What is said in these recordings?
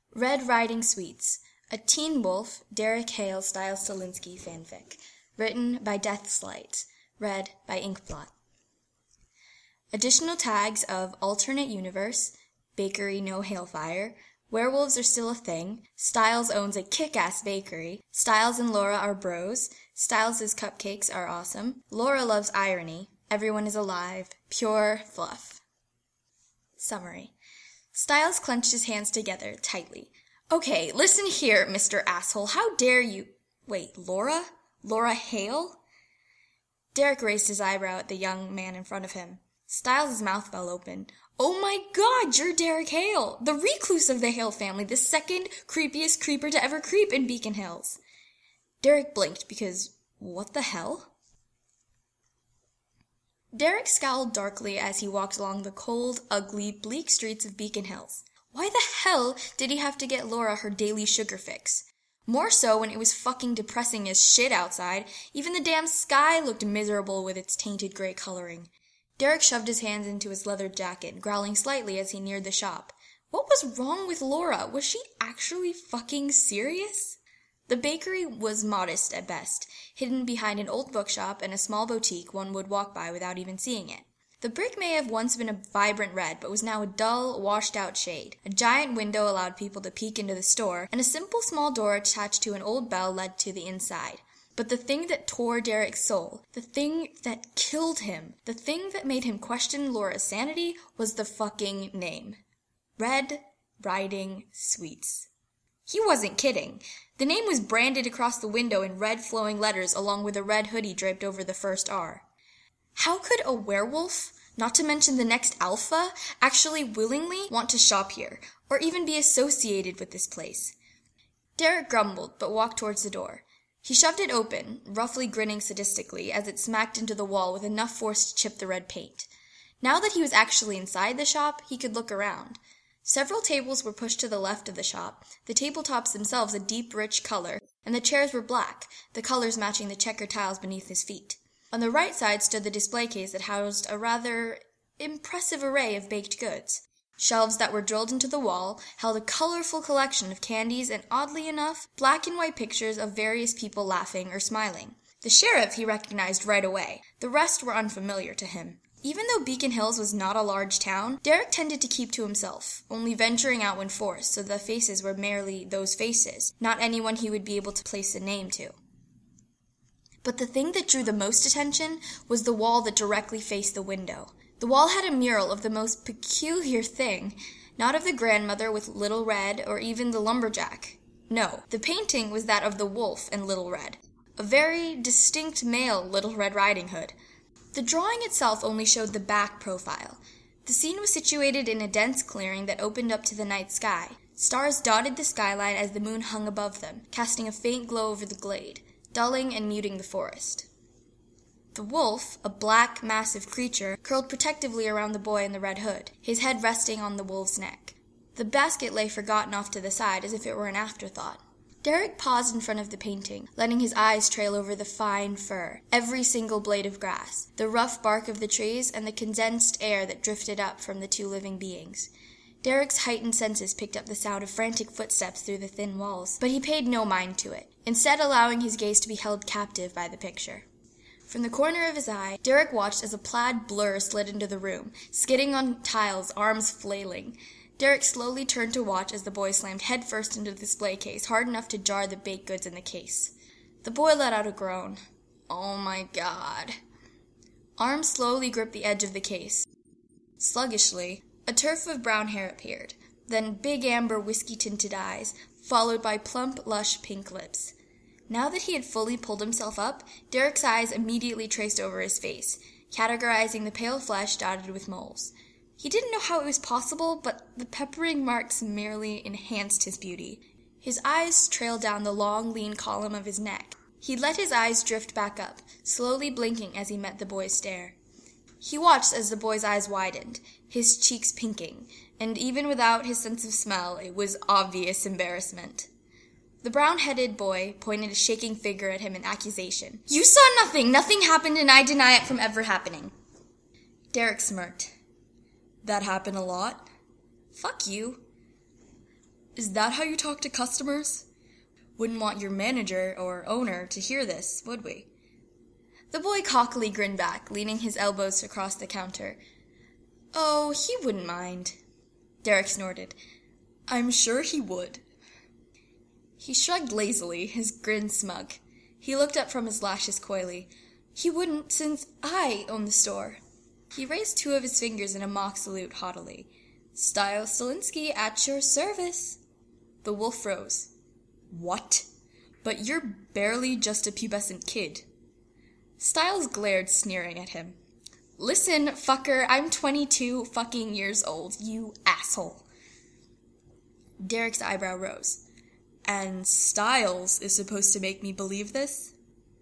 Red Riding Sweets, a Teen Wolf, Derek Hale style Stilinski fanfic, written by Deathslight, read by Inkblot. Additional tags of Alternate Universe, Bakery No Hailfire, Werewolves Are Still a Thing, Styles owns a kick-ass bakery, Styles and Laura are bros, Styles' cupcakes are awesome, Laura loves irony, everyone is alive, pure fluff. Summary. Styles clenched his hands together tightly. Okay, listen here, Mr. Asshole, how dare you— Wait, Laura? Laura Hale? Derek raised his eyebrow at the young man in front of him. Styles' mouth fell open. Oh my god, you're Derek Hale, the recluse of the Hale family, the second creepiest creeper to ever creep in Beacon Hills. Derek blinked because, what the hell? Derek scowled darkly as he walked along the cold, ugly, bleak streets of Beacon Hills. Why the hell did he have to get Laura her daily sugar fix? More so when it was fucking depressing as shit outside. Even the damn sky looked miserable with its tainted gray coloring. Derek shoved his hands into his leather jacket, growling slightly as he neared the shop. What was wrong with Laura? Was she actually fucking serious? The bakery was modest at best, hidden behind an old bookshop and a small boutique one would walk by without even seeing it. The brick may have once been a vibrant red, but was now a dull, washed-out shade. A giant window allowed people to peek into the store, and a simple small door attached to an old bell led to the inside. But the thing that tore Derek's soul, the thing that killed him, the thing that made him question Laura's sanity was the fucking name. Red Riding Sweets. He wasn't kidding. The name was branded across the window in red flowing letters along with a red hoodie draped over the first R. How could a werewolf, not to mention the next alpha, actually willingly want to shop here, or even be associated with this place? Derek grumbled, but walked towards the door. He shoved it open, roughly grinning sadistically as it smacked into the wall with enough force to chip the red paint. Now that he was actually inside the shop, he could look around. Several tables were pushed to the left of the shop, the tabletops themselves a deep, rich color, and the chairs were black, the colors matching the checkered tiles beneath his feet. On the right side stood the display case that housed a rather impressive array of baked goods. Shelves that were drilled into the wall held a colorful collection of candies and, oddly enough, black and white pictures of various people laughing or smiling. The sheriff he recognized right away. The rest were unfamiliar to him. Even though Beacon Hills was not a large town, Derek tended to keep to himself, only venturing out when forced, so the faces were merely those faces, not anyone he would be able to place a name to. But the thing that drew the most attention was the wall that directly faced the window. The wall had a mural of the most peculiar thing, not of the grandmother with Little Red or even the lumberjack. No, the painting was that of the wolf and Little Red, a very distinct male Little Red Riding Hood. The drawing itself only showed the back profile. The scene was situated in a dense clearing that opened up to the night sky. Stars dotted the skyline as the moon hung above them, casting a faint glow over the glade, dulling and muting the forest. The wolf, a black, massive creature, curled protectively around the boy in the red hood, his head resting on the wolf's neck. The basket lay forgotten off to the side as if it were an afterthought. Derek paused in front of the painting, letting his eyes trail over the fine fur, every single blade of grass, the rough bark of the trees, and the condensed air that drifted up from the two living beings. Derek's heightened senses picked up the sound of frantic footsteps through the thin walls, but he paid no mind to it, instead allowing his gaze to be held captive by the picture. From the corner of his eye, Derek watched as a plaid blur slid into the room, skidding on tiles, arms flailing. Derek slowly turned to watch as the boy slammed headfirst into the display case, hard enough to jar the baked goods in the case. The boy let out a groan. Oh my god. Arms slowly gripped the edge of the case. Sluggishly, a tuft of brown hair appeared, then big amber whiskey-tinted eyes, followed by plump, lush pink lips. Now that he had fully pulled himself up, Derek's eyes immediately traced over his face, categorizing the pale flesh dotted with moles. He didn't know how it was possible, but the peppering marks merely enhanced his beauty. His eyes trailed down the long, lean column of his neck. He let his eyes drift back up, slowly blinking as he met the boy's stare. He watched as the boy's eyes widened, his cheeks pinking, and even without his sense of smell, it was obvious embarrassment. The brown-headed boy pointed a shaking finger at him in accusation. You saw nothing! Nothing happened, and I deny it from ever happening. Derek smirked. That happened a lot? Fuck you. Is that how you talk to customers? Wouldn't want your manager or owner to hear this, would we? The boy cockily grinned back, leaning his elbows across the counter. Oh, he wouldn't mind. Derek snorted. I'm sure he would. He shrugged lazily, his grin smug. He looked up from his lashes coyly. He wouldn't, since I own the store. He raised two of his fingers in a mock salute haughtily. Styles Stilinski at your service. The wolf rose. What? But you're barely just a pubescent kid. Styles glared, sneering at him. Listen, fucker, I'm 22 fucking years old, you asshole. Derek's eyebrow rose. And Styles is supposed to make me believe this?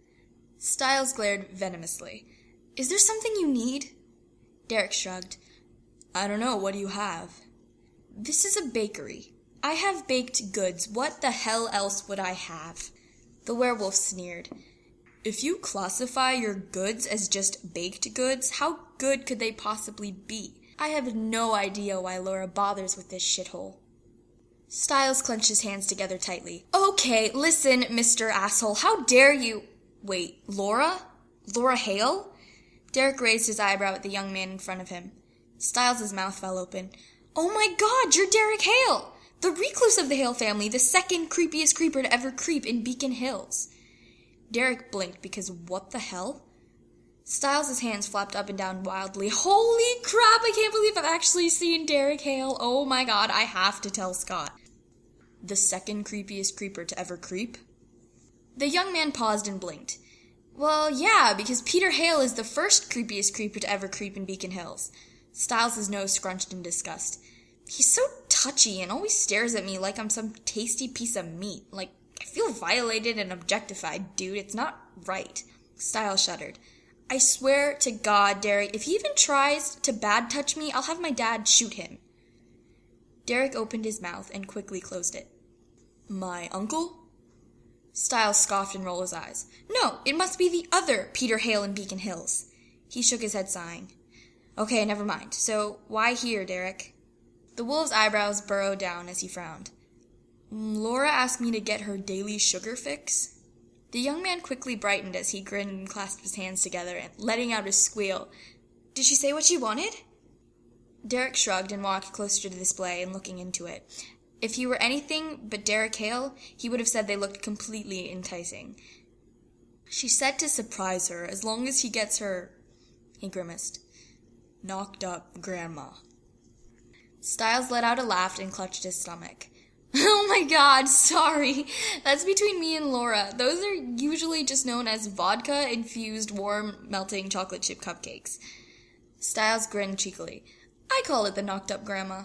Styles glared venomously. Is there something you need? Derek shrugged. I don't know, what do you have? This is a bakery. I have baked goods. What the hell else would I have? The werewolf sneered. If you classify your goods as just baked goods, how good could they possibly be? I have no idea why Laura bothers with this shithole. Styles clenched his hands together tightly. Okay, listen, Mr. Asshole, how dare you— Wait, Laura? Laura Hale? Derek raised his eyebrow at the young man in front of him. Styles' mouth fell open. Oh my God, you're Derek Hale! The recluse of the Hale family, the second creepiest creeper to ever creep in Beacon Hills. Derek blinked because what the hell? Styles' hands flapped up and down wildly. Holy crap, I can't believe I've actually seen Derek Hale. Oh my God, I have to tell Scott. The second creepiest creeper to ever creep? The young man paused and blinked. Well, yeah, because Peter Hale is the first creepiest creeper to ever creep in Beacon Hills. Styles' nose scrunched in disgust. He's so touchy and always stares at me like I'm some tasty piece of meat. Like, I feel violated and objectified, dude. It's not right. Styles shuddered. I swear to God, Derek, if he even tries to bad touch me, I'll have my dad shoot him. Derek opened his mouth and quickly closed it. My uncle? Styles scoffed and rolled his eyes. No, it must be the other Peter Hale in Beacon Hills. He shook his head, sighing. Okay, never mind. So, why here, Derek? The wolf's eyebrows burrowed down as he frowned. Laura asked me to get her daily sugar fix. The young man quickly brightened as he grinned and clasped his hands together, and letting out a squeal. Did she say what she wanted? Derek shrugged and walked closer to the display and looking into it. If he were anything but Derek Hale, he would have said they looked completely enticing. She said to surprise her, as long as he gets her— He grimaced. Knocked up grandma. Styles let out a laugh and clutched his stomach. Oh my God, sorry. That's between me and Laura. Those are usually just known as vodka-infused warm melting chocolate chip cupcakes. Styles grinned cheekily. I call it the knocked up grandma.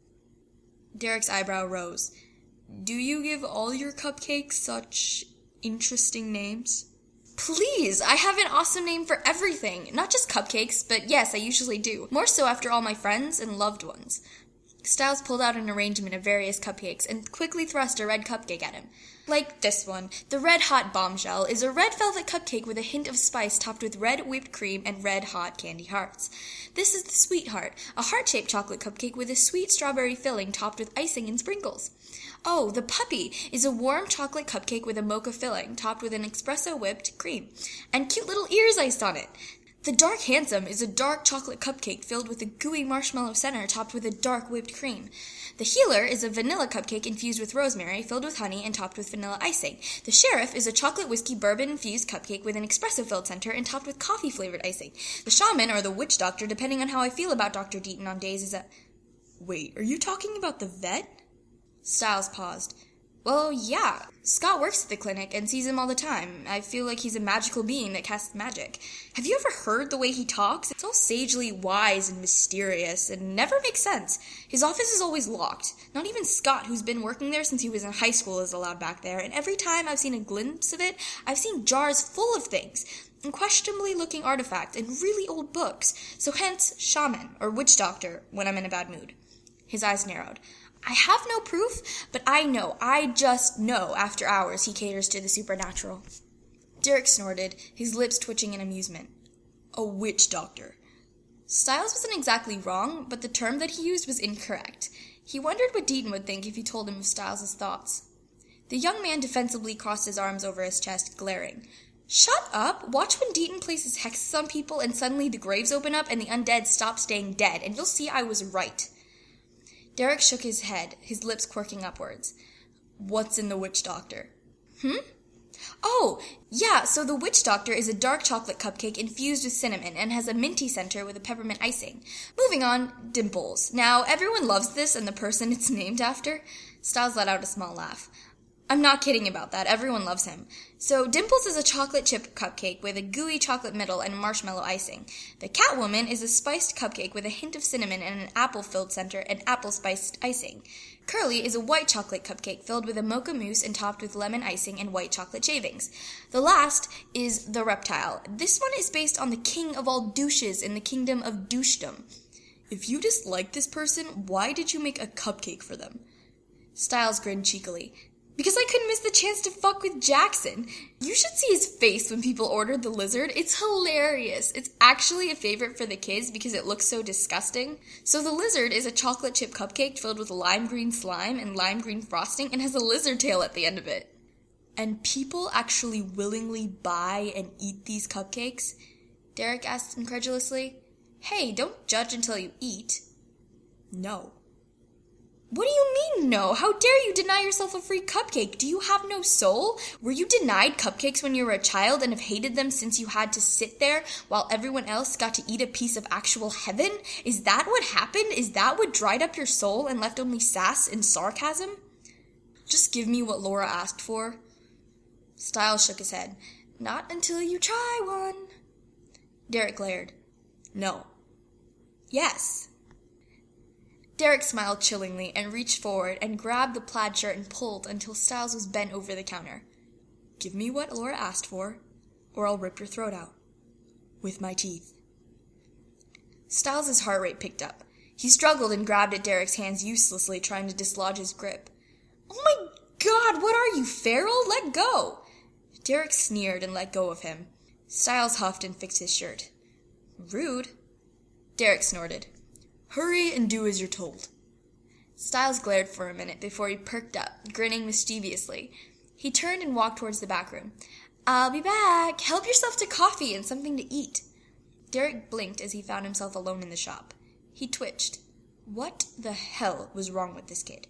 Derek's eyebrow rose. Do you give all your cupcakes such interesting names? Please, I have an awesome name for everything. Not just cupcakes, but yes, I usually do. More so after all my friends and loved ones. Styles pulled out an arrangement of various cupcakes and quickly thrust a red cupcake at him. Like this one, the Red Hot Bombshell is a red velvet cupcake with a hint of spice topped with red whipped cream and red hot candy hearts. This is the Sweetheart, a heart-shaped chocolate cupcake with a sweet strawberry filling topped with icing and sprinkles. Oh, the Puppy is a warm chocolate cupcake with a mocha filling topped with an espresso whipped cream and cute little ears iced on it. The Dark Handsome is a dark chocolate cupcake filled with a gooey marshmallow center topped with a dark whipped cream. The Healer is a vanilla cupcake infused with rosemary, filled with honey, and topped with vanilla icing. The Sheriff is a chocolate whiskey bourbon-infused cupcake with an espresso-filled center and topped with coffee-flavored icing. The Shaman, or the Witch Doctor, depending on how I feel about Dr. Deaton on days, is a— Wait, are you talking about the vet? Styles paused. Well, yeah. Scott works at the clinic and sees him all the time. I feel like he's a magical being that casts magic. Have you ever heard the way he talks? It's all sagely wise and mysterious and never makes sense. His office is always locked. Not even Scott, who's been working there since he was in high school, is allowed back there, and every time I've seen a glimpse of it, I've seen jars full of things. Unquestionably looking artifacts and really old books. So hence, Shaman, or Witch Doctor, when I'm in a bad mood. His eyes narrowed. I have no proof, but I just know after hours he caters to the supernatural. Derek snorted, his lips twitching in amusement. A witch doctor. Styles wasn't exactly wrong, but the term that he used was incorrect. He wondered what Deaton would think if he told him of Styles' thoughts. The young man defensively crossed his arms over his chest, glaring. Shut up! Watch when Deaton places hexes on people and suddenly the graves open up and the undead stop staying dead, and you'll see I was right. Derek shook his head, his lips quirking upwards. What's in the Witch Doctor? Oh, yeah, so the Witch Doctor is a dark chocolate cupcake infused with cinnamon and has a minty center with a peppermint icing. Moving on, Dimples. Now, everyone loves this and the person it's named after. Styles let out a small laugh. I'm not kidding about that. Everyone loves him. So, Dimples is a chocolate chip cupcake with a gooey chocolate middle and marshmallow icing. The Catwoman is a spiced cupcake with a hint of cinnamon and an apple-filled center and apple-spiced icing. Curly is a white chocolate cupcake filled with a mocha mousse and topped with lemon icing and white chocolate shavings. The last is the Reptile. This one is based on the king of all douches in the kingdom of douchedom. If you dislike this person, why did you make a cupcake for them? Styles grinned cheekily. Because I couldn't miss the chance to fuck with Jackson. You should see his face when people ordered the lizard. It's hilarious. It's actually a favorite for the kids because it looks so disgusting. So the lizard is a chocolate chip cupcake filled with lime green slime and lime green frosting and has a lizard tail at the end of it. And people actually willingly buy and eat these cupcakes? Derek asked incredulously. Hey, don't judge until you eat. No. What do you mean, no? How dare you deny yourself a free cupcake? Do you have no soul? Were you denied cupcakes when you were a child and have hated them since you had to sit there while everyone else got to eat a piece of actual heaven? Is that what happened? Is that what dried up your soul and left only sass and sarcasm? Just give me what Laura asked for. Styles shook his head. Not until you try one. Derek glared. No. Yes. Derek smiled chillingly and reached forward and grabbed the plaid shirt and pulled until Styles was bent over the counter. Give me what Laura asked for, or I'll rip your throat out. With my teeth. Styles' heart rate picked up. He struggled and grabbed at Derek's hands uselessly, trying to dislodge his grip. Oh my God, what are you, feral? Let go! Derek sneered and let go of him. Styles huffed and fixed his shirt. Rude. Derek snorted. Hurry and do as you're told. Styles glared for a minute before he perked up, grinning mischievously. He turned and walked towards the back room. I'll be back. Help yourself to coffee and something to eat. Derek blinked as he found himself alone in the shop. He twitched. What the hell was wrong with this kid?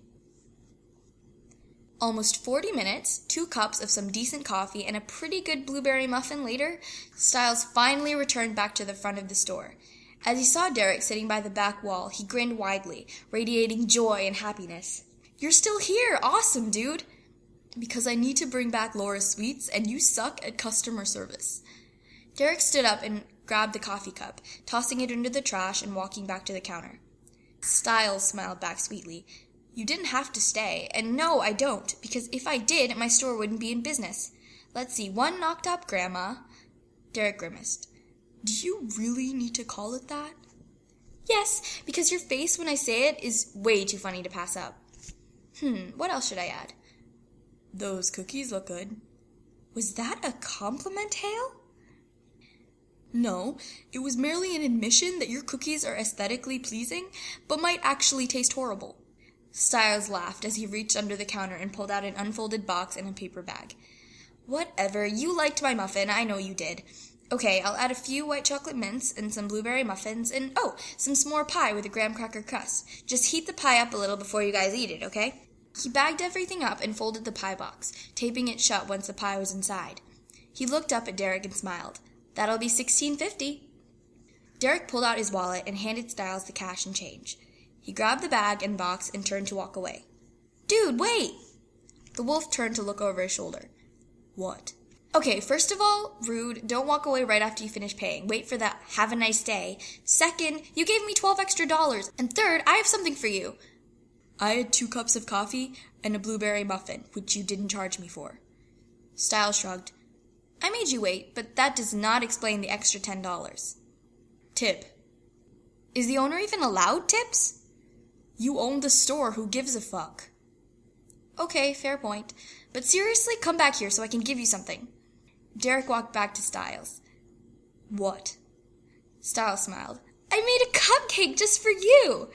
Almost 40 minutes, 2 cups of some decent coffee, and a pretty good blueberry muffin later, Styles finally returned back to the front of the store. As he saw Derek sitting by the back wall, he grinned widely, radiating joy and happiness. You're still here! Awesome, dude! Because I need to bring back Laura's sweets, and you suck at customer service. Derek stood up and grabbed the coffee cup, tossing it into the trash and walking back to the counter. Styles smiled back sweetly. You didn't have to stay, and no, I don't, because if I did, my store wouldn't be in business. Let's see, 1 knocked up grandma. Derek grimaced. Do you really need to call it that? Yes, because your face when I say it is way too funny to pass up. What else should I add? Those cookies look good. Was that a compliment, Hale? No, it was merely an admission that your cookies are aesthetically pleasing, but might actually taste horrible. Styles laughed as he reached under the counter and pulled out an unfolded box and a paper bag. Whatever, you liked my muffin, I know you did. Okay, I'll add a few white chocolate mints and some blueberry muffins and, some s'more pie with a graham cracker crust. Just heat the pie up a little before you guys eat it, okay? He bagged everything up and folded the pie box, taping it shut once the pie was inside. He looked up at Derek and smiled. That'll be $16.50. Derek pulled out his wallet and handed Styles the cash and change. He grabbed the bag and box and turned to walk away. Dude, wait! The wolf turned to look over his shoulder. What? Okay, first of all, rude, don't walk away right after you finish paying. Wait for the have a nice day. Second, you gave me $12 extra. And third, I have something for you. I had 2 cups of coffee and a blueberry muffin, which you didn't charge me for. Styles shrugged. I made you wait, but that does not explain the extra $10. Tip. Is the owner even allowed tips? You own the store, who gives a fuck? Okay, fair point. But seriously, come back here so I can give you something. Derek walked back to Styles. What? Styles smiled. I made a cupcake just for you.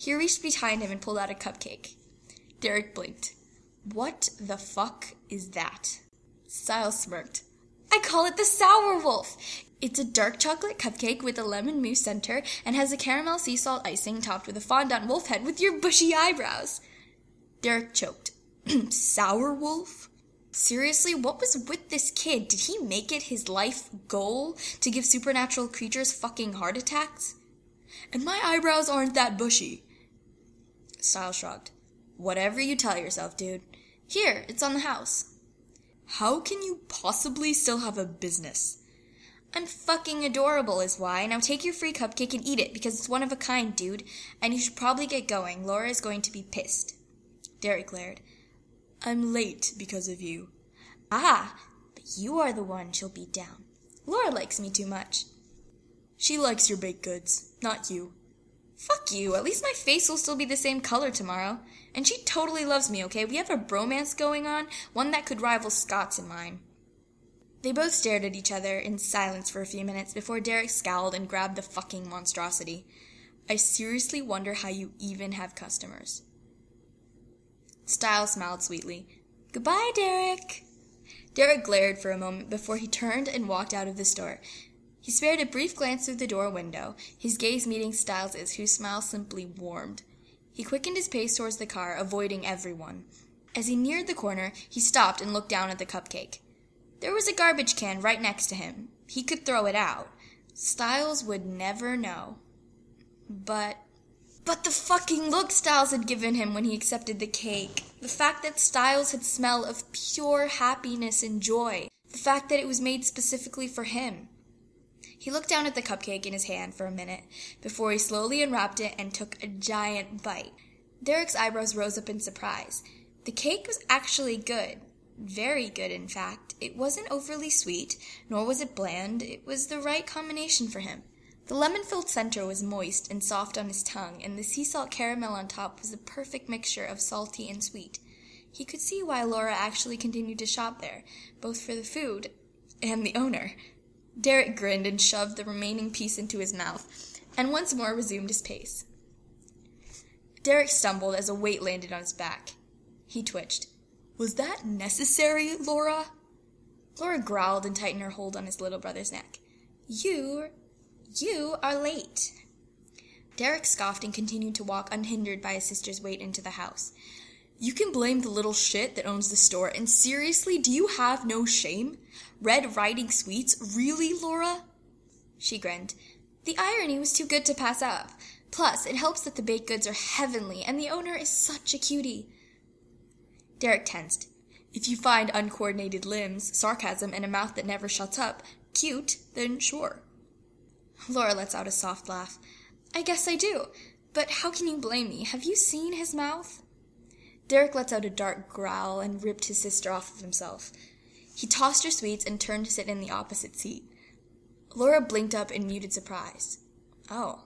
He reached behind him and pulled out a cupcake. Derek blinked. What the fuck is that? Styles smirked. I call it the Sour Wolf. It's a dark chocolate cupcake with a lemon mousse center and has a caramel sea salt icing topped with a fondant wolf head with your bushy eyebrows. Derek choked. Sour Wolf? Seriously, what was with this kid? Did he make it his life goal to give supernatural creatures fucking heart attacks? And my eyebrows aren't that bushy. Styles shrugged. Whatever you tell yourself, dude. Here, it's on the house. How can you possibly still have a business? I'm fucking adorable is why. Now take your free cupcake and eat it because it's one of a kind, dude. And you should probably get going. Laura is going to be pissed. Derek glared. I'm late because of you. Ah, but you are the one she'll beat down. Laura likes me too much. She likes your baked goods, not you. Fuck you, at least my face will still be the same color tomorrow. And she totally loves me, okay? We have a bromance going on, one that could rival Scott's and mine. They both stared at each other in silence for a few minutes before Derek scowled and grabbed the fucking monstrosity. I seriously wonder how you even have customers. Styles smiled sweetly. Goodbye, Derek. Derek glared for a moment before he turned and walked out of the store. He spared a brief glance through the door window, his gaze meeting Styles's, whose smile simply warmed. He quickened his pace towards the car, avoiding everyone. As he neared the corner, he stopped and looked down at the cupcake. There was a garbage can right next to him. He could throw it out. Styles would never know. But the fucking look Styles had given him when he accepted the cake. The fact that Styles had smell of pure happiness and joy. The fact that it was made specifically for him. He looked down at the cupcake in his hand for a minute before he slowly unwrapped it and took a giant bite. Derek's eyebrows rose up in surprise. The cake was actually good. Very good, in fact. It wasn't overly sweet, nor was it bland. It was the right combination for him. The lemon-filled center was moist and soft on his tongue, and the sea salt caramel on top was a perfect mixture of salty and sweet. He could see why Laura actually continued to shop there, both for the food and the owner. Derek grinned and shoved the remaining piece into his mouth, and once more resumed his pace. Derek stumbled as a weight landed on his back. He twitched. Was that necessary, Laura? Laura growled and tightened her hold on his little brother's neck. You are late. Derek scoffed and continued to walk unhindered by his sister's weight into the house. You can blame the little shit that owns the store, and seriously, do you have no shame? Red Riding Sweets? Really, Laura? She grinned. The irony was too good to pass up. Plus, it helps that the baked goods are heavenly, and the owner is such a cutie. Derek tensed. If you find uncoordinated limbs, sarcasm, and a mouth that never shuts up cute, then sure. Laura lets out a soft laugh. I guess I do. But how can you blame me? Have you seen his mouth? Derek lets out a dark growl and ripped his sister off of himself. He tossed her sweets and turned to sit in the opposite seat. Laura blinked up in muted surprise. Oh.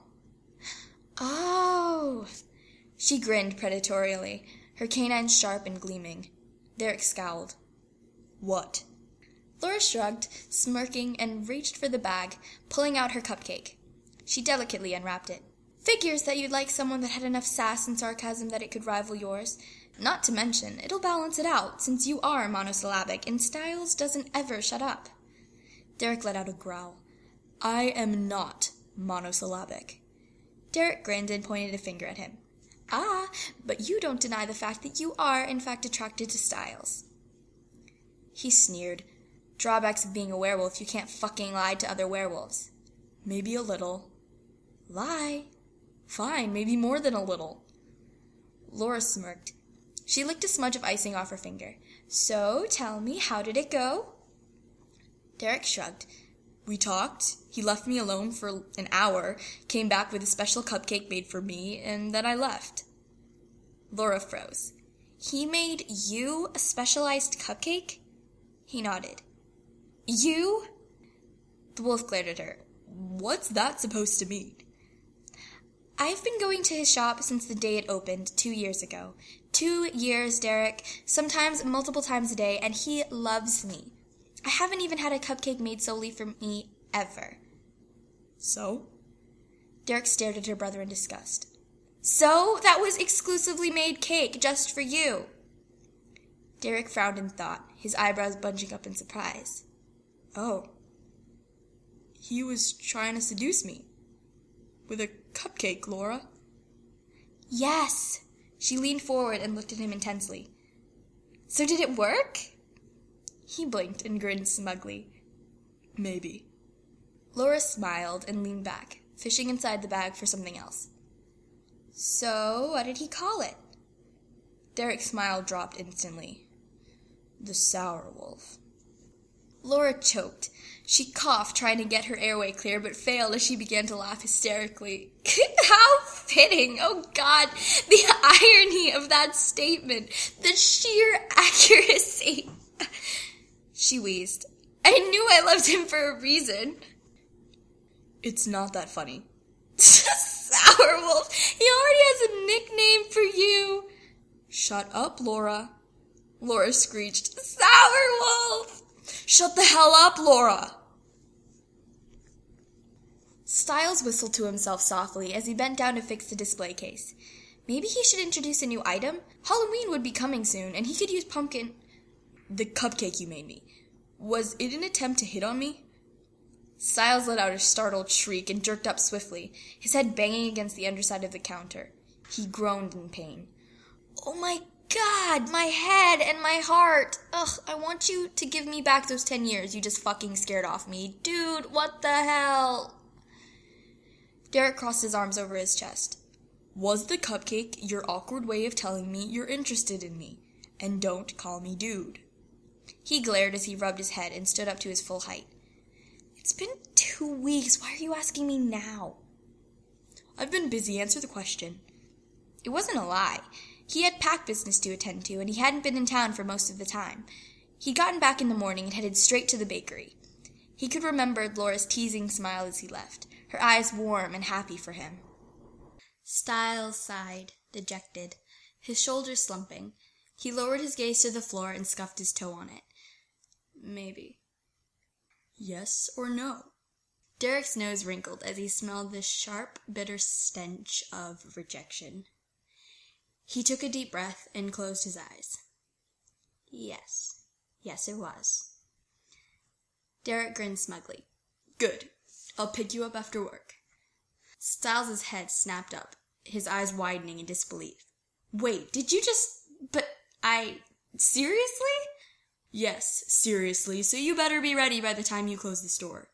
She grinned predatorially, her canines sharp and gleaming. Derek scowled. What? Laura shrugged, smirking, and reached for the bag, pulling out her cupcake. She delicately unwrapped it. Figures that you'd like someone that had enough sass and sarcasm that it could rival yours. Not to mention, it'll balance it out, since you are monosyllabic, and Styles doesn't ever shut up. Derek let out a growl. I am not monosyllabic. Derek grinned and pointed a finger at him. Ah, but you don't deny the fact that you are, in fact, attracted to Styles. He sneered. Drawbacks of being a werewolf, you can't fucking lie to other werewolves. Maybe a little. Lie? Fine, maybe more than a little. Laura smirked. She licked a smudge of icing off her finger. So, tell me, how did it go? Derek shrugged. We talked. He left me alone for an hour, came back with a special cupcake made for me, and then I left. Laura froze. He made you a specialized cupcake? He nodded. You? The wolf glared at her. What's that supposed to mean? I've been going to his shop since the day it opened 2 years ago. 2 years, Derek, sometimes multiple times a day, and he loves me. I haven't even had a cupcake made solely for me ever. So? Derek stared at her brother in disgust. So that was exclusively made cake just for you. Derek frowned in thought, his eyebrows bunching up in surprise. Oh. He was trying to seduce me. With a cupcake, Laura. Yes. She leaned forward and looked at him intensely. So did it work? He blinked and grinned smugly. Maybe. Laura smiled and leaned back, fishing inside the bag for something else. So, what did he call it? Derek's smile dropped instantly. The Sour Wolf. Laura choked. She coughed, trying to get her airway clear, but failed as she began to laugh hysterically. How fitting! Oh, God! The irony of that statement! The sheer accuracy! She wheezed. I knew I loved him for a reason. It's not that funny. Sour Wolf! He already has a nickname for you! Shut up, Laura. Laura screeched. Sour Wolf! Shut the hell up, Laura! Styles whistled to himself softly as he bent down to fix the display case. Maybe he should introduce a new item? Halloween would be coming soon, and he could use pumpkin... The cupcake you made me. Was it an attempt to hit on me? Styles let out a startled shriek and jerked up swiftly, his head banging against the underside of the counter. He groaned in pain. Oh my God, my head and my heart. Ugh, I want you to give me back those 10 years you just fucking scared off me. Dude, what the hell? Derek crossed his arms over his chest. Was the cupcake your awkward way of telling me you're interested in me? And don't call me dude. He glared as he rubbed his head and stood up to his full height. It's been 2 weeks. Why are you asking me now? I've been busy. Answer the question. It wasn't a lie. He had pack business to attend to, and he hadn't been in town for most of the time. He'd gotten back in the morning and headed straight to the bakery. He could remember Laura's teasing smile as he left, her eyes warm and happy for him. Styles sighed, dejected, his shoulders slumping. He lowered his gaze to the floor and scuffed his toe on it. Maybe. Yes or no? Derek's nose wrinkled as he smelled the sharp, bitter stench of rejection. He took a deep breath and closed his eyes. Yes. Yes, it was. Derek grinned smugly. Good. I'll pick you up after work. Styles' head snapped up, his eyes widening in disbelief. Wait, did you just... But Seriously? Yes, seriously, so you better be ready by the time you close the store.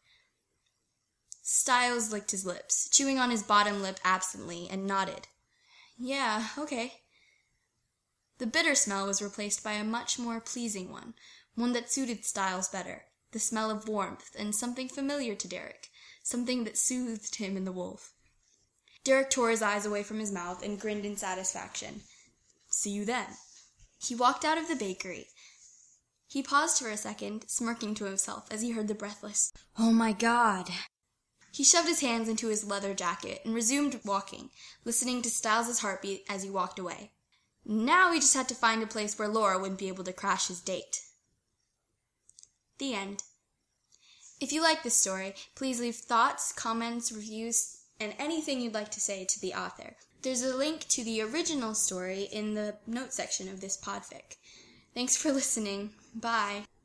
Styles licked his lips, chewing on his bottom lip absently, and nodded. Yeah, okay. The bitter smell was replaced by a much more pleasing one that suited Styles better, the smell of warmth and something familiar to Derek, something that soothed him in the wolf. Derek tore his eyes away from his mouth and grinned in satisfaction. See you then. He walked out of the bakery. He paused for a second, smirking to himself as he heard the breathless, "Oh my God." He shoved his hands into his leather jacket and resumed walking, listening to Styles' heartbeat as he walked away. Now he just had to find a place where Laura wouldn't be able to crash his date. The end. If you like this story, please leave thoughts, comments, reviews, and anything you'd like to say to the author. There's a link to the original story in the notes section of this podfic. Thanks for listening. Bye.